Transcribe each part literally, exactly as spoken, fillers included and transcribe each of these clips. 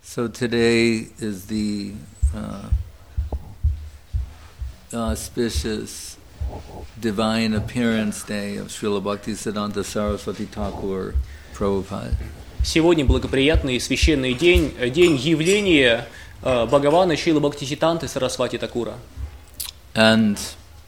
So today is the uh, auspicious divine appearance day of Srila Bhaktisiddhanta Saraswati Thakur Prabhupada. Сегодня благоприятный и священный день, день явления э, Бхагавана Шрилы Бхактисиддханты Сарасвати Такура. And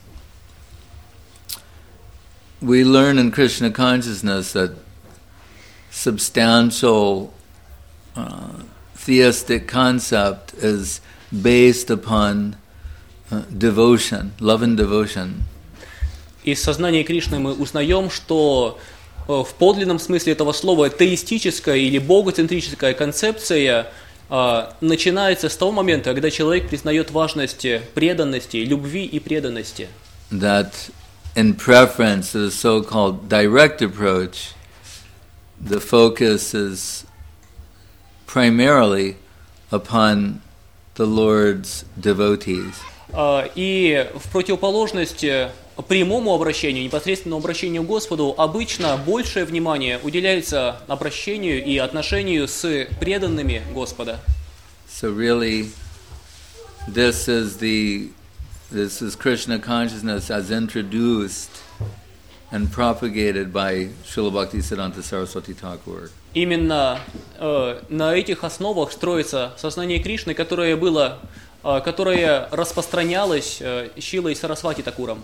we learn in Krishna consciousness that substantial uh, theistic concept is based upon uh, devotion, love and devotion. Из сознания Кришны мы узнаем, что э, в подлинном смысле этого слова теистическая или богоцентрическая концепция э, начинается с того момента, когда человек признает важность преданности, любви и преданности. That in preference to the so-called direct approach, the focus is primarily upon the Lord's devotees. И в противоположность прямому обращению, непосредственному обращению к Господу, обычно большее внимание уделяется обращению и отношению с преданными Господа. So really, this is the this is Krishna consciousness as introduced and propagated by Srila Bhaktisiddhanta Saraswati Thakur. Именно э, на этих основах строится сознание Кришны, которое было, э, которое распространялось э, Шрилой Сарасвати Такуром.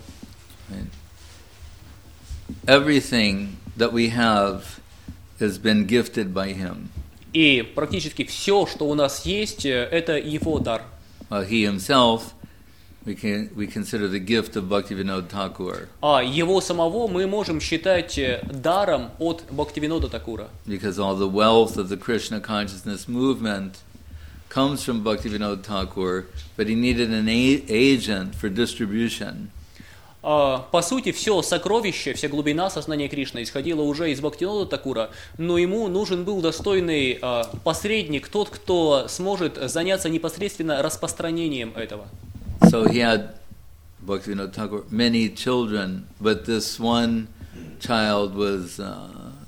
Everything that we have has been gifted by him. И практически все, что у нас есть, это его дар. Well, he himself, we can we consider the gift of Bhaktivinoda Thakur. А его самого мы можем считать даром от Бхактивинода Такура. Because all the wealth of the Krishna consciousness movement comes from Bhaktivinoda Thakur, but he needed an a- agent for distribution. По сути, все сокровище, вся глубина сознания Кришны исходила уже из Бхактивинода Такура, но ему нужен был достойный посредник, тот, кто сможет заняться непосредственно распространением этого. So he had, Bhaktivinoda Thakur, many children, but this one child was uh,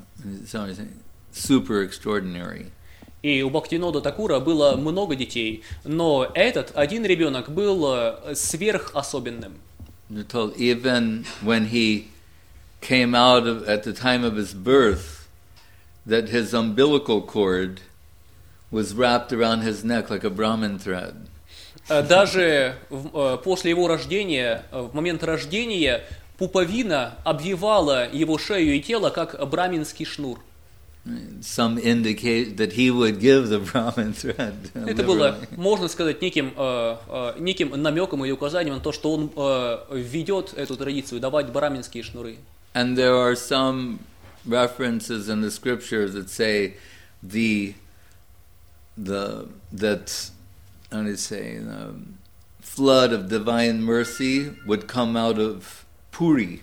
super extraordinary. И у Бхактивинода Такура было много детей, но этот один ребенок был сверхособенным. You're told even when he came out of, at the time of his birth, that his umbilical cord was wrapped around his neck like a Brahmin thread. Даже после его рождения, в момент рождения, пуповина обвивала его шею и тело, как браминский шнур. Some indicate that he would give the Brahmin thread. Это было, можно сказать, неким, э, э, неким намеком или указанием на то, что он э, ведет эту традицию, давать браминские шнуры. And there are some references in the scriptures that say the the that how do you say the flood of divine mercy would come out of Puri.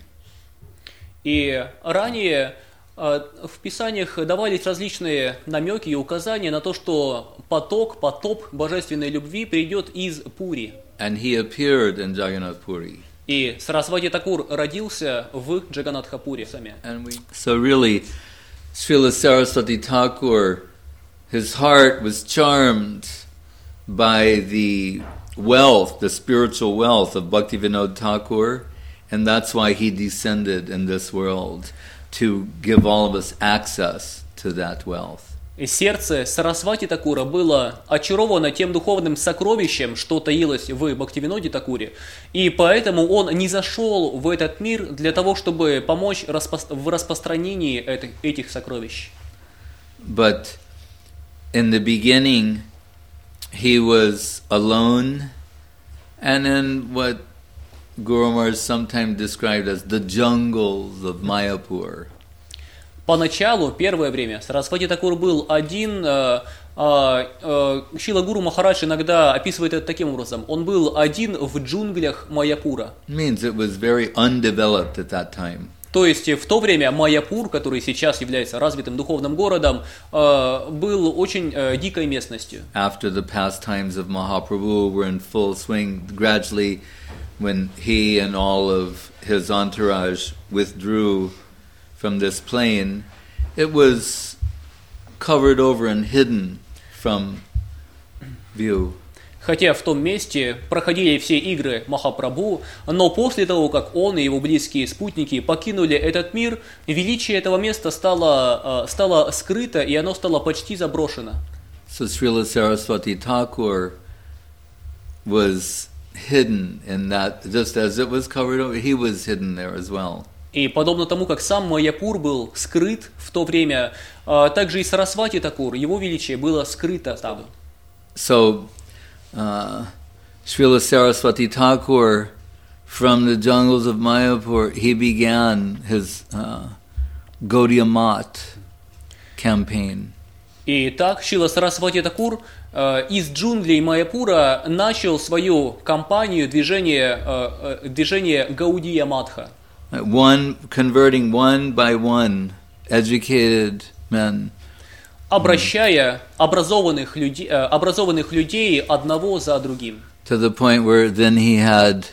И ранее в Писаниях давались различные намеки и указания на то, что поток, потоп божественной любви придет из Пури. And he appeared in Jagannath Puri. И Сарасвати Такур родился в Джаганатхапуре. So really, Srila Saraswati Thakur, his heart was charmed by the wealth, the spiritual wealth of Bhaktivinoda Thakur, and that's why he descended in this world, to give all of us access to that wealth. И сердце Сарасвати Такура было очаровано тем духовным сокровищем, что таилось в Бхактивиноде Такуре, и поэтому он не зашел в этот мир для того, чтобы помочь в распространении этих, этих сокровищ. But in the beginning, he was alone, and in what Guru Maharaj sometimes described as the jungles of Mayapur. Поначалу, первое время, Сарасвати Такур был один. э, э, э, Шрила Гуру Махарадж иногда описывает это таким образом. Он был один в джунглях Майяпура. Means it was very undeveloped at that time. То есть в то время Майяпур, который сейчас является развитым духовным городом, э, был очень э, дикой местностью. After the pastimes of Mahaprabhu were in full swing, gradually when he and all of his entourage withdrew from this plain, it was covered over and hidden from view. Хотя в том месте проходили все игры Махапрабху, но после того, как он и его близкие спутники покинули этот мир, величие этого места стало, стало скрыто, и оно стало почти заброшено. So Srila Saraswati Thakur was hidden in that, just as it was covered over, he was hidden there as well. И подобно тому, как сам Майяпур был скрыт в то время, также и Сарасвати Такур, его величие было скрыто там. So, uh, Srila Saraswati Thakur, from the jungles of Mayapur, he began his uh, Gaudiya Math campaign. И так Шрила Сарасвати Такур э, из джунглей Майяпура начал свою кампанию движения, э, э, движения Гаудия Матха. One converting one by one educated men. Обращая образованных людей, э, образованных людей одного за другим. To the point where then he had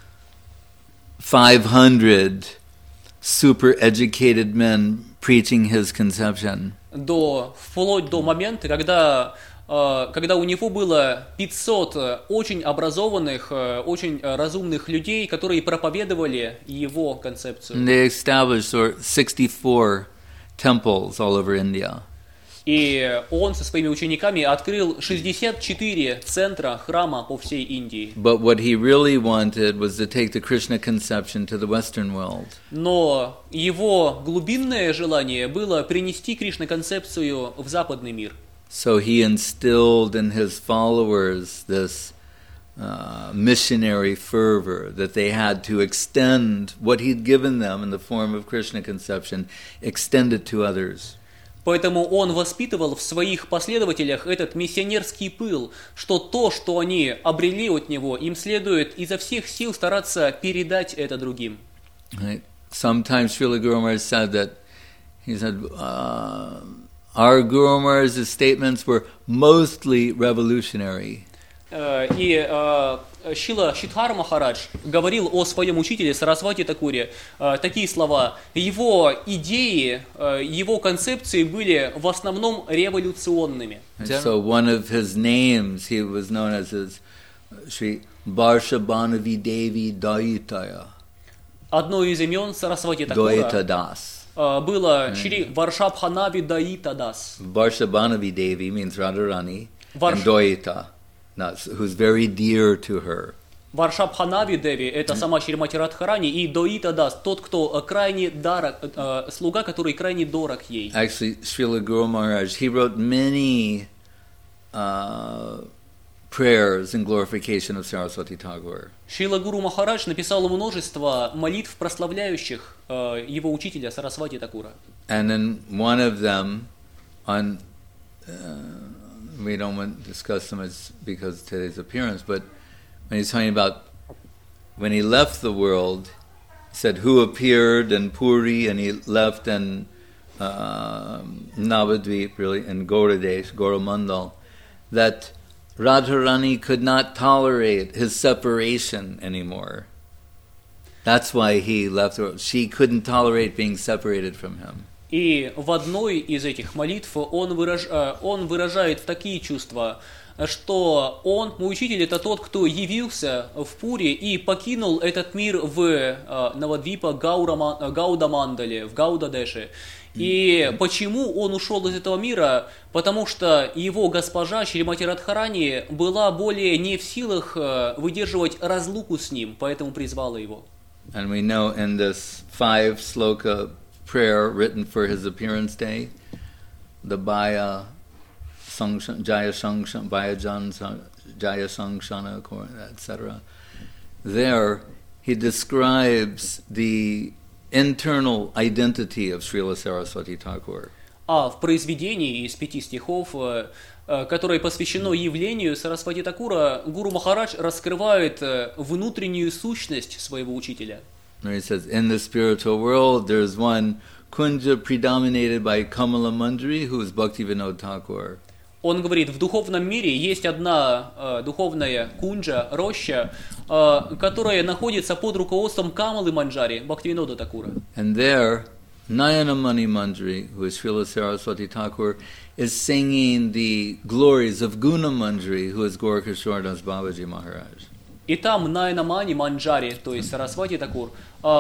five hundred super educated men preaching his conception. До, вплоть до момента, когда, э, когда у него было пятьсот очень образованных, э, очень разумных людей, которые проповедовали его концепцию. And they established sixty-four temples all over India. И он со своими учениками открыл шестьдесят четыре центра храма по всей Индии. But what he really wanted was to take the Krishna conception to the Western world. Но его глубинное желание было принести Кришна-концепцию в западный мир. So he instilled in his followers this uh, missionary fervor that they had to extend what he'd given them in the form of Krishna conception, extend it to others. Поэтому он воспитывал в своих последователях этот миссионерский пыл, что то, что они обрели от него, им следует изо всех сил стараться передать это другим. Right. Sometimes Srila Guru Maharaj said that, he said, uh, our Guru Maharaj's statements were mostly revolutionary. И Шрила Шридхар Махарадж говорил о своем учителе Сарасвати Такуре такие слова: его идеи, его концепции были в основном революционными. So one of his names, he was known as his Shri Varshabhanavi Devi Daitaya. Одно из имен Сарасвати Такура было Шри Варшабханави Даита Дас. Varshabhanavi Devi means Radharani, and Daita, who's very dear to her. Варшабханави Деви — это сама Шримати Радхарани, и Доита Дас — тот, кто крайне дорог, э, слуга, который крайне дорог ей. Actually, Srila Guru Maharaj, he wrote many uh, prayers in glorification of Saraswati Thakur. Шрила Гуру Махарадж написал множество молитв, прославляющих э, его учителя Сарасвати Такура. And then one of them, on uh, we don't want to discuss them as because of today's appearance, but when he's talking about when he left the world, he said who appeared in Puri and he left in uh, Navadvip, really, in Gauradesh, Gauramandal, that Radharani could not tolerate his separation anymore. That's why he left the world. She couldn't tolerate being separated from him. И в одной из этих молитв он, выраж... он выражает такие чувства, что он, мой учитель, это тот, кто явился в Пури и покинул этот мир в Навадвипа Гаудамандале, в Гаудадеше. И почему он ушел из этого мира? Потому что его госпожа Шримати Радхарани была более не в силах выдерживать разлуку с ним, поэтому призвала его. And we know in this five sloka prayer written for his appearance day, the Baya Sangshan, Jaya Sangshan, Baya Jan, Jaya Sangshana, et cetera. There he describes the internal identity of Srila Saraswati Thakur. А в произведении из пяти стихов, которое посвящено явлению Сарасвати Такура, Гуру Махарадж раскрывает внутреннюю сущность своего учителя. He says, in the spiritual world, there's one kunja predominated by Kamala Manjari, who is Bhaktivinoda Thakur. Он говорит, в духовном мире есть одна э, духовная кунджа, роща, э, которая находится под руководством Камалы Манджари, Бхактивинода Такура. And there, Nayanamani Manjari, who is Srila Saraswati Thakur, is singing the glories of Guna Manjari, who is Gaurkishore Das Babaji Maharaj. И там Найнамани Манджари, то есть Сарасвати Такур,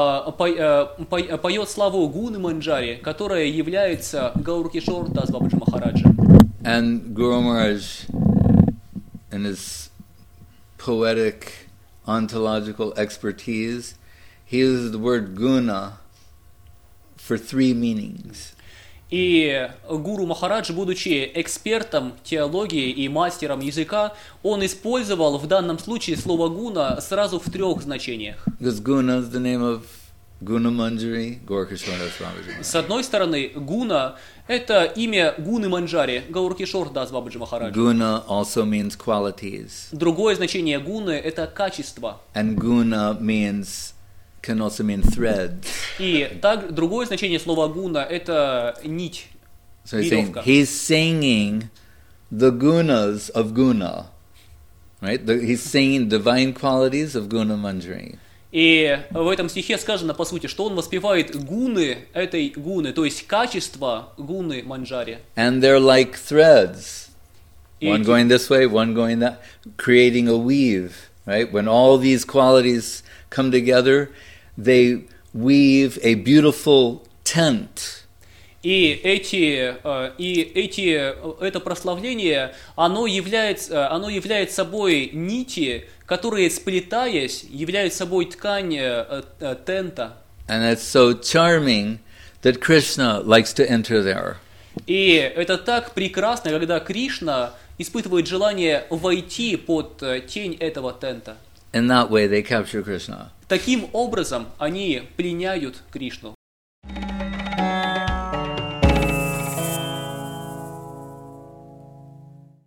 поет славу Гуны Манджари, которая является Гауркишор Дас Бабаджи Махараджа. And Guru Maharaj, in his poetic, ontological expertise, he uses the word guna for three meanings. И Гуру Махарадж, будучи экспертом теологии и мастером языка, он использовал в данном случае слово гуна сразу в трех значениях. Because guna is the name of Guna Manjari, Gaurkishore Das Babaji. С одной стороны, гуна – это имя Гуны Манджари, Гауркишор Дас Бабаджи Махараджа. Guna also means qualities. Другое значение гуны – это качество. And guna means, can also mean threads. И так, другое значение слова гуна – это нить, So he's saying, веревка. he's singing the gunas of guna, right? The, he's singing divine qualities of Guna Manjari. И в этом стихе сказано, по сути, что он воспевает гуны этой гуны, то есть качество гуны Манджари. And they're like threads. И One эти- going this way, one going that, creating a weave, right? When all these qualities come together, they weave a beautiful tent. И эти, э, и эти, э, это прославление, оно является, оно является собой нити, которые, сплетаясь, являются собой ткань э, э, тента. And it's so charming that Krishna likes to enter there. И это так прекрасно, когда Кришна испытывает желание войти под э, тень этого тента. In that way, they capture Krishna. Таким образом они пленяют Кришну.